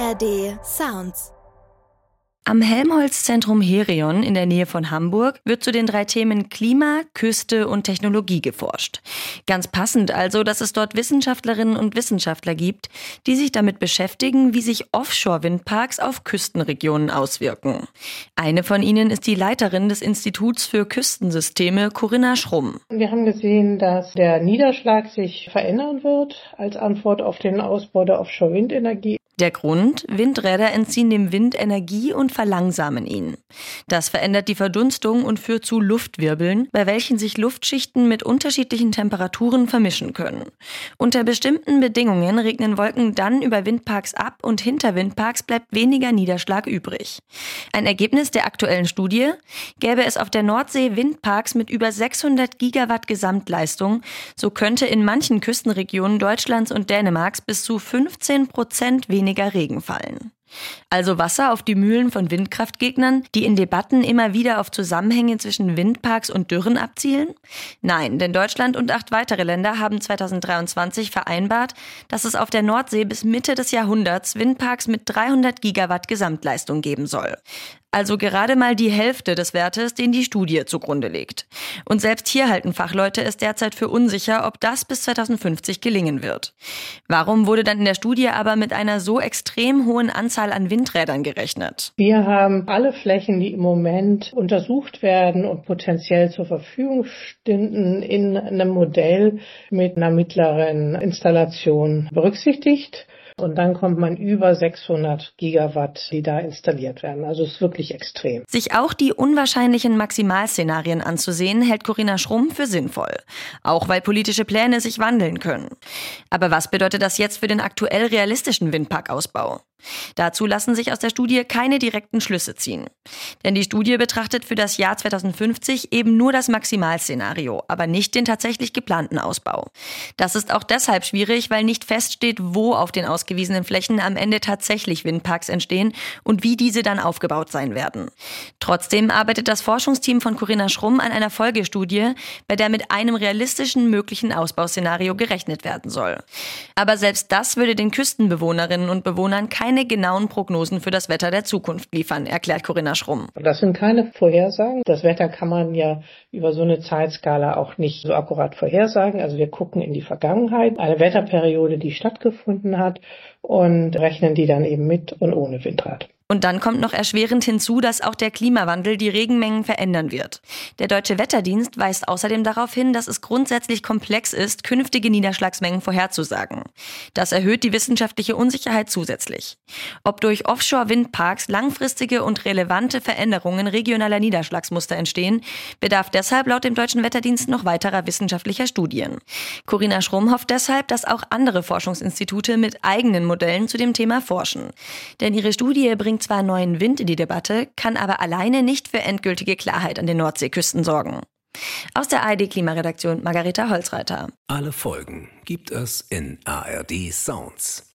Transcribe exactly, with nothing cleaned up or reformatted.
R D Sounds. Am Helmholtz-Zentrum Herion in der Nähe von Hamburg wird zu den drei Themen Klima, Küste und Technologie geforscht. Ganz passend also, dass es dort Wissenschaftlerinnen und Wissenschaftler gibt, die sich damit beschäftigen, wie sich Offshore-Windparks auf Küstenregionen auswirken. Eine von ihnen ist die Leiterin des Instituts für Küstensysteme, Corinna Schrumm. Wir haben gesehen, dass der Niederschlag sich verändern wird als Antwort auf den Ausbau der Offshore-Windenergie. Der Grund? Windräder entziehen dem Wind Energie und verlangsamen ihn. Das verändert die Verdunstung und führt zu Luftwirbeln, bei welchen sich Luftschichten mit unterschiedlichen Temperaturen vermischen können. Unter bestimmten Bedingungen regnen Wolken dann über Windparks ab und hinter Windparks bleibt weniger Niederschlag übrig. Ein Ergebnis der aktuellen Studie: Gäbe es auf der Nordsee Windparks mit über sechshundert Gigawatt Gesamtleistung, so könnte in manchen Küstenregionen Deutschlands und Dänemarks bis zu fünfzehn Prozent weniger Regen fallen. Also Wasser auf die Mühlen von Windkraftgegnern, die in Debatten immer wieder auf Zusammenhänge zwischen Windparks und Dürren abzielen? Nein, denn Deutschland und acht weitere Länder haben zweitausenddreiundzwanzig vereinbart, dass es auf der Nordsee bis Mitte des Jahrhunderts Windparks mit dreihundert Gigawatt Gesamtleistung geben soll. Also gerade mal die Hälfte des Wertes, den die Studie zugrunde legt. Und selbst hier halten Fachleute es derzeit für unsicher, ob das bis zweitausendfünfzig gelingen wird. Warum wurde dann in der Studie aber mit einer so extrem hohen Anzahl an Windrädern gerechnet? Wir haben alle Flächen, die im Moment untersucht werden und potenziell zur Verfügung stünden, in einem Modell mit einer mittleren Installation berücksichtigt. Und dann kommt man über sechshundert Gigawatt, die da installiert werden. Also es ist wirklich extrem. Sich auch die unwahrscheinlichen Maximalszenarien anzusehen, hält Corinna Schrumm für sinnvoll. Auch weil politische Pläne sich wandeln können. Aber was bedeutet das jetzt für den aktuell realistischen Windparkausbau? Dazu lassen sich aus der Studie keine direkten Schlüsse ziehen. Denn die Studie betrachtet für das Jahr zweitausendfünfzig eben nur das Maximalszenario, aber nicht den tatsächlich geplanten Ausbau. Das ist auch deshalb schwierig, weil nicht feststeht, wo auf den ausgewiesenen Flächen am Ende tatsächlich Windparks entstehen und wie diese dann aufgebaut sein werden. Trotzdem arbeitet das Forschungsteam von Corinna Schrumm an einer Folgestudie, bei der mit einem realistischen möglichen Ausbauszenario gerechnet werden soll. Aber selbst das würde den Küstenbewohnerinnen und Bewohnern keine keine genauen Prognosen für das Wetter der Zukunft liefern, erklärt Corinna Schrumm. Das sind keine Vorhersagen. Das Wetter kann man ja über so eine Zeitskala auch nicht so akkurat vorhersagen. Also wir gucken in die Vergangenheit, eine Wetterperiode, die stattgefunden hat, und rechnen die dann eben mit und ohne Windrad. Und dann kommt noch erschwerend hinzu, dass auch der Klimawandel die Regenmengen verändern wird. Der Deutsche Wetterdienst weist außerdem darauf hin, dass es grundsätzlich komplex ist, künftige Niederschlagsmengen vorherzusagen. Das erhöht die wissenschaftliche Unsicherheit zusätzlich. Ob durch Offshore-Windparks langfristige und relevante Veränderungen regionaler Niederschlagsmuster entstehen, bedarf deshalb laut dem Deutschen Wetterdienst noch weiterer wissenschaftlicher Studien. Corinna Schrumm hofft deshalb, dass auch andere Forschungsinstitute mit eigenen Modellen zu dem Thema forschen. Denn ihre Studie bringt zwar neuen Wind in die Debatte, kann aber alleine nicht für endgültige Klarheit an den Nordseeküsten sorgen. Aus der A R D-Klimaredaktion Margareta Holzreiter. Alle Folgen gibt es in A R D Sounds.